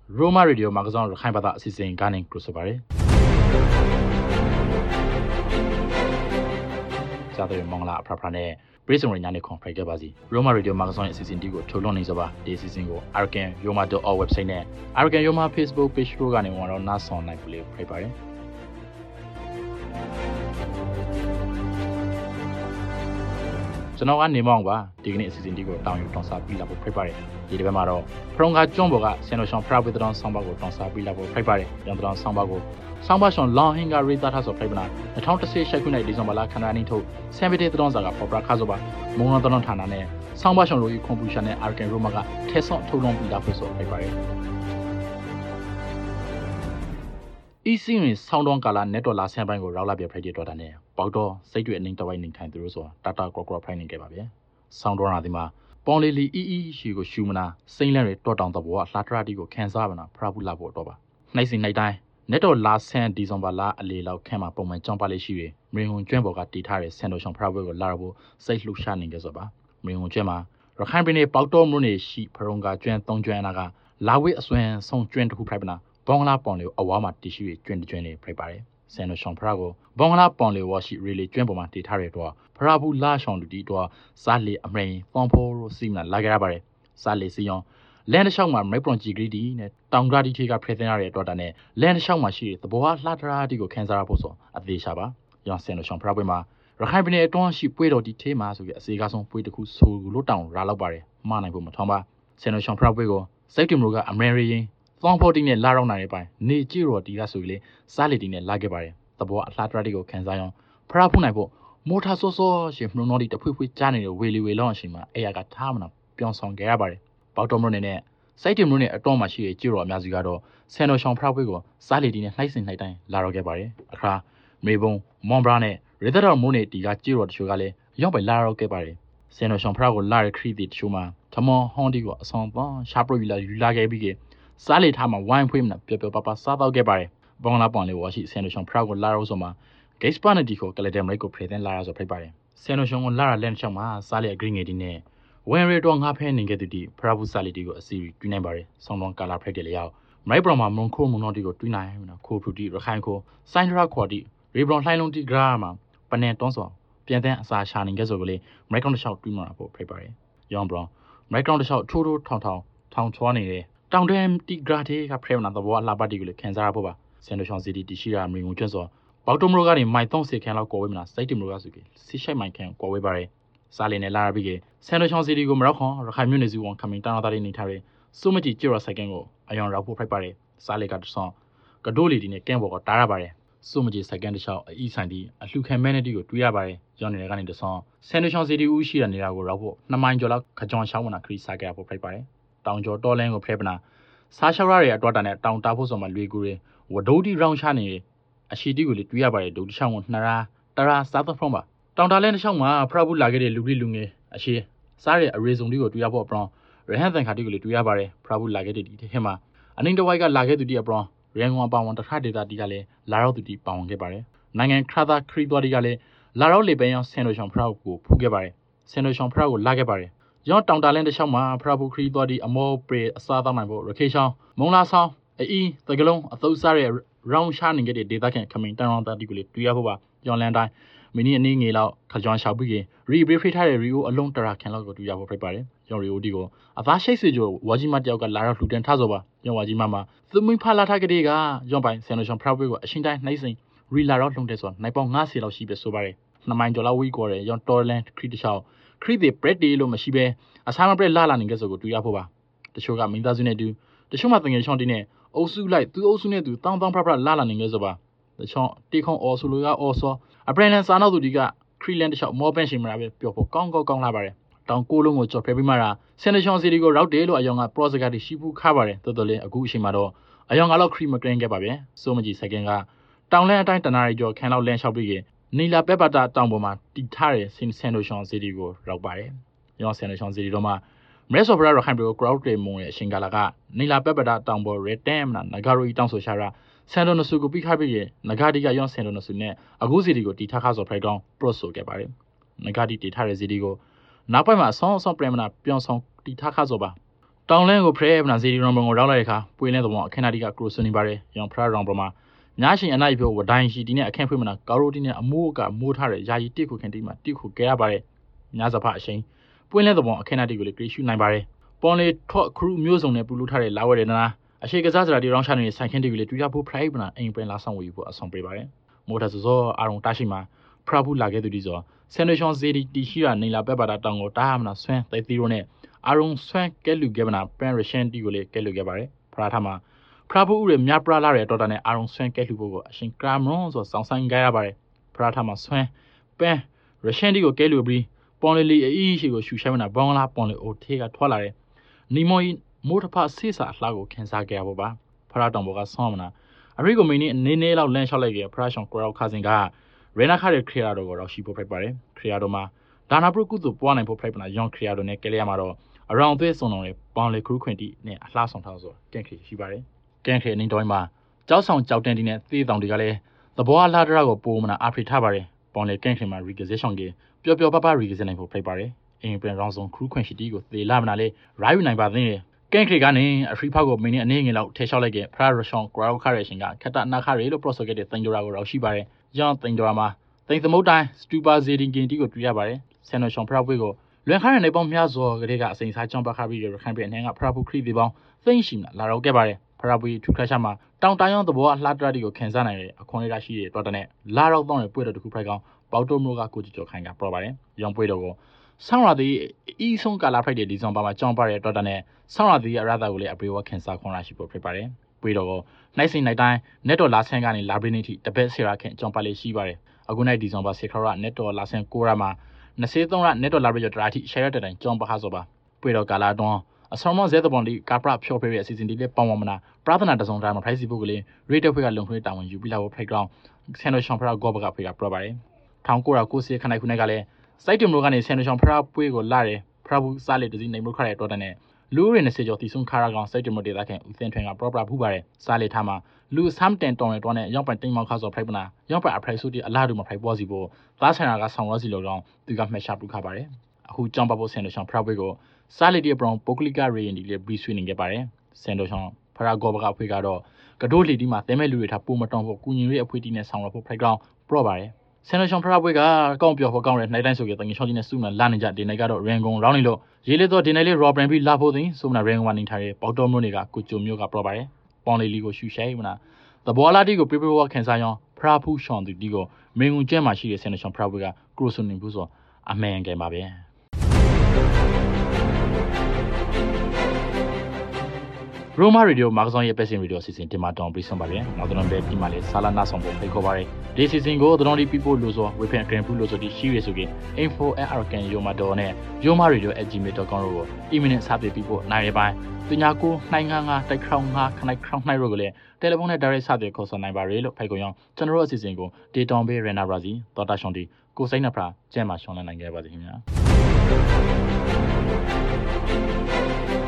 Roma Radio Magazine ရခိုင်ဘာသာအစီအစဉ်ကနေကြိုဆိုပါရစေ။ကြားတဲ့မင်္ဂလာအဖဖနဲ့ပြည်စုံရညနေခွန်ဖိုက်ခဲ့ပါစီ Roma Radio Magazine အစီအစဉ်ဒီကိုထုတ်လွှင့်နေကြပါဒီအစီအစဉ်ကို Arakan Yoma.org website နဲ့ Arakan Yoma Facebook page တို့ကနေဝင်တော့နားဆောင်နိုင်ပြီလေဖိုက်ပါတယ်။ကျွန်တော်ကနေမောင်းပါဒီကနေ့အစီအစဉ်ဒီကိုတောင်းယူတောင်းစားပြီးလာဖို့ဖိုက်ပါတယ်ဒီတစ်ပတ်မှာတော့ဖရုံကကျွန်းပေါ်ကဆန်နိုရှောင်းဖရာဝေဒရန်ဆောင်းပါကိုတောင်းစားပြီးလာဖို့ဖိုက်ပါတယ်ရန်ဒရန်ဆောင်းပါကိုဆောင်းပါရှောင်းလောင်ဟင်ကရီတာထားဆိုဖိုက်ပနာ2010ရှိခုနှစ်ဒီဇင်ဘာလခန္ဓာနေထုတ်ဆမ်ပတီတရောင်းစာကပေါ်ပရာခါဆိုပါမုံတော်တရောင်းဌာနနဲ့ဆောင်းပါရှောင်းလိုဤကွန်ပျူတာနဲ့အာကန်ရိုမာကထဲဆော့ထုတ်လွှင့်ပြီးလာဖို့ဆိုဖိုက်ပါတယ်ဤစင်းရင်ဆောင်းတော်ကာလာနဲ့တော်လာဆန်ပိုင်းကိုရောက်လာပြဖိုက်တဲ့တော်တာနဲ့ပေါတော့စိတ်တွေအနှိမ်တဝိုင်းနေထိုင်သူတို့ဆိုတာတာကော့ကော့ဖိုင်နေခဲ့ပါဗျာဆောင်းတော်နာဒီမှာပေါင်လီလီအီရှိကိုရှူမနာစိမ့်လန့်တွေတော့တောင်တဘောအလှထရတီကိုခန်းစားပါနာဖရာဘူးလာဖို့တော့ပါနှိုက်စီနှိုက်တိုင်းနဲ့တော့လာဆန်ဒီဇင်ဘာလာအလေလောက်ခန့်မှာပုံမှန်ကြောင်းပါလေးရှိရမရင်ဟွန်ကျွန်းပေါ်ကတီထားတဲ့ဆန်တော်ရှောင်းဖရာဘွဲကိုလာဖို့စိတ်လှူရှာနေကြဆိုပါမရင်ဟွန်ကျွန်းမှာရခိုင်ပြည်နယ်ပေါတော့မြို့နယ်ရှိဖရုံကကျွန်း၃ကျွန်းအနာကလာဝိအစွမ်းဆုံးကျွန်းတစ်ခုဖိုက်ပနာဘောင်လာပေါင်လေးအဝါမှာတီရှိရကျွန်းတစ်ကျွန်းလေးဖိုက်ပါတယ်ဆန်တော်ရှောင်းဖရာကိုဘောင်လာပေါင်လေးဝါရှိရီလီကျွန်းပေါ်မှာတီထားတဲ့တော့ဖရာဘူးလာရှောင်းလူတီတော့စားလီအမရင်ပေါင်ဖိုးရိုစီမနာလာကြရပါတယ်စားလီစီယောလန်တလျှောက်မှာမိုက်ပရွန်ဂျီဂရီတီနဲ့တောင်ဂရာတီထေကဖရဲသင်းရတဲ့တော်တာနဲ့လန်တလျှောက်မှာရှိတဲ့သဘောအားလှထရာတီကိုခန်းစားရဖို့ဆိုအသေးရှာပါရောင်ဆန်တို့ရှောင်းဖရာပွဲမှာရခိုင်ပြည်နယ်အတွင်းရှိပွဲတော်တီထေးမှာဆိုပြီးအစီကားဆုံးပွဲတစ်ခုဆိုလို့တောင်ရာလောက်ပါတယ်မနိုင်ဖို့မထောင်းပါဆန်တို့ရှောင်းဖရာပွဲကိုစိတ်တင်မလို့ကအမေရိရင်သောင်းဖို့တီနဲ့လာရောက်နိုင်တဲ့ပိုင်းနေကြည့်တော်တီကဆိုပြီးလေစားလီတီနဲ့လာခဲ့ပါတယ်သဘောအလှထရာတီကိုခန်းစားရောဖရာဖုန်နိုင်ဖို့မိုထာဆော့ဆော့ရှင်နှုံတော်တီတဖွေဖွေကြားနေတဲ့ဝေလီဝေလောင်းအချိန်မှာအဲ့ရကထားမနာပြောင်းဆောင်ခဲ့ရပါတယ်ပေါတော်မလို့နဲ့စိုက်တင်မျိုးနဲ့အတော့မှရှိတဲ့ကြည့်တော်အများစုကတော့ဆန်တော်ရှောင်းဖရာပွဲကိုစားလီတီနဲ့နှိုက်စင်နှိုက်တိုင်းလာတော့ခဲ့ပါတယ်အခါမေဘုံမွန်ဘရာနဲ့ရေဒတော်မိုးနဲ့တီကကြည့်တော်တချို့ကလည်းရောက်ပဲလာတော့ခဲ့ပါတယ်ဆန်တော်ရှောင်းဖရာကိုလာရခရီးတီတချို့မှာထမွန်ဟွန်တီကိုအဆောင်ပန်းရှာပရိုယူလာခဲ့ပြီးကစားလီထားမှာဝိုင်းဖွေးမနာပျော်ပျော်ပါပါစားတော့ခဲ့ပါတယ်ဘောင်လာပွန်လေးဝါရှိဆန်တော်ရှောင်းဖရာကိုလာတော့ဆိုမှာဂိတ်စပါနတီကိုကလဒမ်ရိတ်ကိုဖရတဲ့လာရဆိုဖိုက်ပါတယ်ဆန်တော်ရှောင်းကိုလာရလန်ချောင်းမှာစားလီအဂရင်းငယ်တီနဲ့ဝင်ရီတော့ငါဖဲနေခဲ့သူဒီဖရာဘူးစာလီတီကိုအစီတွင်းနိုင်ပါတယ်ဆောင်းတော်ကာလာဖရိုက်တယ်လျောက်မိုက်ဘရမှာမွန်ခိုမွန်တော်တီကိုတွင်းနိုင်မနာခိုဖရူတီရခိုင်ကိုစိုင်းဒရာခွာတီရီဘရွန်လှိုင်းလုံးတီဂရာမှာပနေတွန်းစောပြန်တဲ့အစာရှာနေခဲ့ဆိုကလေးမိုက်ကောင်တစ်လျှောက်တွင်းမှာဖို့ဖရိုက်ပါတယ်ယောင်ဘရွန်မိုက်ကောင်တစ်လျှောက်ထိုးထိုးထောင်ထောင်ချွားနေတဲ့တောင်တန်းတီဂရာတီကဖရဲမနာသဘောအလှပတီကိုလည်းခံစားရဖို့ပါဆန်ဒိုရှောင်းစီတီတီရှိရာမရင်ကိုကျွန်းစောပေါတိုမရိုကနေမိုင်30ခန်းလောက်ကော်ဝေးမလားစိုက်တီမရိုကဆိုကစီရှိုက်မိုင်ခန်းကော်ဝေးပါတယ်စားလင်းနဲ့လာရပြီးကဆန်ဒိုချောင်းစီတီကိုမရောက်ခွန်ရခိုင်မြို့နယ်စုဝန်ခမင်းတန်းတော်သားတွေနေထားတဲ့စုမကြီးကျရဆိုင်ကန်းကိုအယောင်ရောက်ဖို့ဖိုက်ပါတယ်စားလေကတဆောင်းကဒိုးလီတီနဲ့ကန်းပေါ်ကတားရပါတယ်စုမကြီးဆိုင်ကန်းတစ်ချောင်းအီဆိုင်တီအလှခံမဲနဲ့တီကိုတွေးရပါတယ်ရောင်းနေတဲ့ကနေတဆောင်းဆန်ဒိုချောင်းစီတီဦးရှိရနေတာကိုရောက်ဖို့2မိုင်ကျော်လောက်ခကြောင်ရှောင်းဝနာခရီးစားကြရဖို့ဖိုက်ပါတယ်တောင်ကျော်တော်လန်းကိုဖရဲပနာစားရှောက်ရရဲ့အတော့တာနဲ့တောင်တာဖို့ဆိုမှလွေကူရင်ဝဒိုတီရောင်းချနေအရှိတီကိုလေတွေးရပါတယ်ဒုတိယချောင်းကို2ရာတရာစားသဖုံးပါတောင်တာလဲတစ်ချောင်းမှာဖရဘူးလာခဲ့တဲ့လူလူငယ်အရှိစားရဲ့အရေစုံတီကိုတွေ့ရဖို့အပရောင်းရဟန်တန်ခါတီကိုလည်းတွေ့ရပါတယ်ဖရဘူးလာခဲ့တဲ့ဒီထဲမှာအနင်းတဝိုက်ကလာခဲ့သူတီအပရောင်းရန်ကုန်ပါဝန်တခါဒေတာတီကလည်းလာရောက်သူတီပါဝင်ခဲ့ပါတယ်နိုင်ငံခရသာခရီးသွားတီကလည်းလာရောက်လေပန်းရောင်းဆန်လိုရှောင်းဖရဘူးကိုဖူးခဲ့ပါတယ်ဆန်လိုရှောင်းဖရဘူးလာခဲ့ပါတယ်ရောင်းတောင်တာလဲတစ်ချောင်းမှာဖရဘူးခရီးသွားတီအမောပရေအစားသားနိုင်ဖို့ရခေချောင်းမုံလာဆောင်အီတကလုံးအသုတ်စားရဲ့ရောင်းရှာနေခဲ့တဲ့ဒေတာကန်ခမင်းတန်ရောင်းတာတီကိုလည်းတွေ့ရဖို့ပါရောင်းလန်တိုင်းမင်းအနေငယ်လောက်ခကြောင်ရှောက်ပြီးရီဘရီဖိထားတဲ့ရီအိုအလုံးတရာခန့်လောက်ကိုတွေ့ရဖို့ဖြစ်ပါတယ်။ရောင်ရီအိုဒီကိုအသားရှိတ်စီကျော်ဝါကြီးမတယောက်ကလာတော့လှူဒန်းထားဆိုပါ။ရောင်ဝါကြီးမမှာသမင်းဖလာထားကလေးကရောင်ပိုင်ဆန်လိုရှောင်းဖရဝေးကိုအရှင်တိုင်းနှိမ့်စိန်ရီလာတော့လှုံတယ်ဆိုနိုင်ပေါင်း90လောက်ရှိပဲဆိုပါတယ်။2မိုင်ကျော်လောက်ဝီကော်တယ်ရောင်တော်လန်ခရီးတစ်ချောင်းခရီးတွေပရက်တီလို့မရှိပဲအစားမပရက်လာနေကြဆိုကိုတွေ့ရဖို့ပါ။တချို့ကမင်းသားစုနဲ့တူတချို့မှတငယ်ချောင်းတင်းနဲ့အုပ်စုလိုက်သူအုပ်စုနဲ့သူတောင်းဖရလာနေကြဆိုပါ။တချို့တေခုံအော်ဆူလိုကအော်ဆောအပရန်လန်စာနောက်သူဒီကခရီးလန်တလျှောက်မောပန့်ရှင်မရာပဲပျော်ဖို့ကောင်းလာပါတယ်တောင်ကိုလုံးကိုကြော်ဖဲပြီးမှတာဆန်နရှောင်းစီတီကိုရောက်တယ်လို့အယောင်ကပရော့စကတီရှိဘူးခါပါတယ်တော်တော်လေးအခုအချိန်မှာတော့အယောင်ကတော့ခရီးမကရင်ခဲ့ပါဗျစိုးမကြီးစကင်ကတောင်လန်းအတိုင်းတနာရီကျော်ခန်းလောက်လန်းလျှောက်ပြီးနီလာပက်ပါတာတောင်ပေါ်မှာတီထားတဲ့ဆန်နရှောင်းစီတီကိုရောက်ပါတယ်ရောဆန်နရှောင်းစီတီတော့မှမဲဆော့ဖရာရခိုင်ဘရိုကရော့တေမုံရဲ့အရှင်ကလာကနီလာပက်ပါတာတောင်ပေါ်ရက်တမ်နာနဂါရိုတောင်ဆိုရှာရာဆန်ဒိုနဆူကိုပြီးခါပြီးနဂါဒီကရောဆန်ဒိုနဆူနဲ့အခုစီတီကိုတီထားခါဆိုဖရိုက်ကောင်ပရော့ဆိုခဲ့ပါတယ်နဂါဒီတီထားတဲ့စီတီကိုနောက်ပိုင်းမှာဆောင်းပရမနာပြောင်းဆောင်တီထားခါဆိုပါတောင်လန်းကိုဖရဲပနာစီရီရွန်ဘုံကိုရောက်လာတဲ့အခါပွေလင်းသဘောအခင်းနာတီကကရိုဆွနေပါတယ်ရောင်ဖရာရောင်ပေါ်မှာညာရှင်အနိုင်ပြောဝဒိုင်းရှိတီနဲ့အခင်းဖွင့်မနာကာရိုတီနဲ့အမိုးကမိုးထားတဲ့ယာယီတစ်ခုခင်တီမှာတစ်ခုကဲရပါတယ်ညာစဖအရှိန်ပွင့်လင်းသဘောအခင်းနာတီကိုလေဂရီရှုနိုင်ပါတယ်ပွန်လေထော့ခရူမျိုးစုံနဲ့ပူလူထားတဲ့လာဝဲတဲ့နာအရှိကစားစရာတီရောင်းချနေတဲ့ဆိုင်ခင်းတီကိုလေတူရဖို့ဖရိုက်ပနာအိမ်ပင်လာဆောင်ဝေဖို့အဆောင်ပေးပါတယ်မိုးထစောအာရုံတရှိမှာဖရာဘူးလာခဲ့သူဒီဆိုဆန်နရှွန်ဇီတီရှိရာနေလာပက်ပါတာတောင်ကိုတားမနာဆွမ်းတိုက်သီရိုနဲ့အာရုံဆွမ်းကဲလူခဲ့မနာပန်ရရှန်တီကိုလေကဲလူခဲ့ပါတယ်ဖရာထမှာဖရာဘူးဦးရဲ့မြပရာလာတဲ့တော်တာနဲ့အာရုံဆွမ်းကဲလူဖို့ကိုအရှင်ကရာမရွန်ဆိုစောင်းဆိုင်ကြရပါတယ်ဖရာထမှာဆွမ်းပန်ရရှန်တီကိုကဲလူပြီးပွန်လီအီရှိကိုရှူရှိမနာဘောင်းလာပွန်လီအိုထေးကထွက်လာတယ်နီမိုယီမိုးထဖဆေးစာအလှကိုခန်းစားခဲ့ရဖို့ပါဖရာတောင်ဘောကဆောင်းမနာအရိကိုမင်းနေနေလောက်လန့်လျှောက်လိုက်ကြဖရာရှောင်းကိုရောက်ခါစင်ကရေနာခါရဲ့ခရီယာတော်ကိုတော့ရှိဖို့ဖိုက်ပါတယ်ခရီယာတော်မှာဒါနာပရုကုသို့ပွားနိုင်ဖို့ဖိုက်ပနာယောင်ခရီယာတော်နဲ့ကဲလျာမှာတော့အရောင်သွေးစုံတော်နဲ့ပေါင်လေခရုခွင်တီနဲ့အလှဆောင်ထားဆိုကန့်ခရီရှိပါတယ်ကန့်ခရီအင်းတော်မှာကြောက်ဆောင်ကြောက်တန်းတီနဲ့သေတောင်တွေကလည်းသဘောအလားတရကိုပိုးမနာအဖရိထားပါတယ်ပေါင်လေကန့်ခရီမှာရီကဇက်ဆောင်ကြီးပျော်ပျော်ပပရီကဇက်နိုင်ဖို့ဖိုက်ပါတယ်အင်းပြန်ရောင်းဆောင်ခရုခွင်ရှိတီကိုသေလာမနာလေရိုင်းယူနိုင်ပါသေးတယ်ကန့်ခရီကနေအဖရိဖောက်ကိုမင်းနဲ့အနေငယ်လောက်ထဲလျှောက်လိုက်ခဲ့ဖရာရရှောင်းဂရောက်ခါရရှင်ကခက်တာနာခါရီလို့ process ခဲ့တဲ့တင်ကြရာကိုတော့ရှိပါတယ်ယောင်တင်ကြရာမှာတင်သမုတ်တိုင်းစတူပါဇီရင်ကင်တီကိုတွေ့ရပါတယ်ဆန်နရှောင်းဖရာပွေးကိုလွန်ခါရနေပေါင်းများစွာကလေးကအစိမ်စားကြောင်းပတ်ခါပြီးရခိုင်ပြည်အနေကဖရာဖူခရီဒီပေါင်းသိမ့်ရှိမလာတော့ခဲ့ပါတယ်ဖရာပွေးထူခါရှာမှာတောင်တိုင်းအောင်သဘောအလှတရတီကိုခန်းစားနိုင်တဲ့အခွန်လေးရရှိတဲ့တော်တဲ့လာတော့တော့ပွေးတော်တခုဖိုက်ကောင်ပေါတိုမိုကကိုကြကျော်ခိုင်ကပြောပါတယ်ရောင်ပွေးတော်ကိုဆောင်းရသည်အီးဆုံးကာလာဖိုက်တဲ့ဒီဇွန်ပါမှာကြောင်းပါတဲ့တော်တဲ့ဆောင်းရသည်အရသာကိုလည်းအပြေဝခန်းစားခွန်ရရှိဖို့ဖြစ်ပါတယ်ပွေးတော်ကိုနိုင်စိန်နိုင်တိုင်းနက်တော်လာဆန်းကနေလာဘရင်းနီထိတပက်ဆရာခင်ကြောင်းပါလေးရှိပါတယ်အခုနိုင်ဒီဇွန်ပါစေခရနက်တော်လာဆန်းကိုရမှာ23ရက်နက်တော်လာဘရတရာထိရှယ်ရတဲ့တိုင်ကြောင်းပါဟာဆိုပါပွေတော်ကာလာတွန်းအဆောင်မဇဲတပွန်ဒီကာပရဖြောပေးတဲ့အစီအစဉ်ဒီလေးပေါင်းဝမနာပရာသနာတစုံတိုင်းမှာ price book ကလေး rate ဖွေးကလုံခွေးတာဝန်ယူပြီးလာဖို့ playground ဆန်နိုရှောင်းဖရာဂောဘကဖွေးကပြပါတယ်1990ခနိုင်ခုနှစ်ကလည်းစိုက်တင်မလို့ကနေဆန်နိုရှောင်းဖရာပွေးကိုလာတယ်ဖရာဘူးစားလေတစီနိုင်မလို့ခရတဲ့တော်တဲ့နဲ့လူရင်း20ကျော်တီဆုံးခါရကောင်စိုက်တင်မဒေတာခင်ဦးစင်ထွင်က proper ဖူးပါတယ်စားလေထားမှာလူဆမ်တန်တောင်းရတော့နဲ့ရောက်ပိုင်တိမ်မောက်ခါဆိုဖိုက်ပနာရောက်ပိုင်အဖရိုက်ဆိုတီအလားတူမှာဖိုက်ပေါ်စီဖို့သားဆိုင်ရာကဆောင်ရောစီလို့တော့သူကမှတ်ရှာပူခါပါတယ်အခုကြောင်းပဖို့ဆန်နိုရှောင်းဖရာပွေးကိုစားလေတီအပရောင်ပုဂ္ဂလိကရေရင်ဒီလေဘီဆွေးနေခဲ့ပါတယ်ဆန်နိုရှောင်းဖရာဂောဘကဖွေးကတော့ကဒိုးလီဒီမှာတဲမဲ့လူတွေထားပုံမတောင်းဖို့ကုညင်ရဲ့အဖွေးတီနဲ့ဆောင်ရဖို့ playground ပြပါတယ်ဆန်နရှောင်းဖရာပွေးကကောင်းပြောဖို့ကောင်းတဲ့နိုင်တိုင်းဆိုကြတဲ့ငချောင်းကြီးနဲ့စုမလာနေကြဒီနိုင်ကတော့ရန်ကုန်ရောင်းနေလို့ရေးလေတော့ဒီနိုင်လေး raw brand ပြီးလာဖို့သိစုမနာရန်ကုန်ကနေထားတဲ့ပေါတော်မျိုးတွေကကိုကျိုမျိုးကပြပါတယ်ပေါင်လီလီကိုရှူရှိုင်းမနာသဘောလာတီကိုပြပြဝခန်းစားရောင်းဖရာဖူးရှောင်းတီကိုမင်းငုံကျဲမှာရှိတဲ့ဆန်နရှောင်းဖရာပွေးကကရိုဆွန်နေဘူးဆိုအမှန်ကန်ပါပဲရိုမာရေဒီယိုမာဂဇွန်ရဲ့ပတ်စင်ရေဒီယိုစီစဉ်တင်မှာတောင်းပြီးဆုံးပါလေနောက်တော့ပဲဒီမှာလေဆာလာနာဆောင်ဖို့ဖိတ်ခေါ်ပါရယ်ဒီစီစဉ်ကိုတော်တော်ဒီ people လို့ဆိုဝေဖန်ဂရန်ဖူးလို့ဆိုဒီရှိရဆိုရင် info@arkan.yoma.net@gmail.com ကို email နဲ့စာပြေပြီးဖို့နိုင်ရပိုင်းပညာကိုနိုင်ငါတိုက်ခေါင်းငါခနိုင်ခေါင်းနိုင်ရောကိုလည်းတယ်လီဖုန်းနဲ့ direct စာပြေခေါ်ဆောင်နိုင်ပါရယ်လို့ဖိတ်ခေါ်ရောင်းကျွန်တော်တို့အစီအစဉ်ကိုဒေတောင်ဘေးရန်နာဘရာဇီတော်တာရှွန်တီကိုစိတ်နှဖရာကျဲမှာရှောင်းလန်းနိုင်ခဲ့ပါစေခင်ဗျာ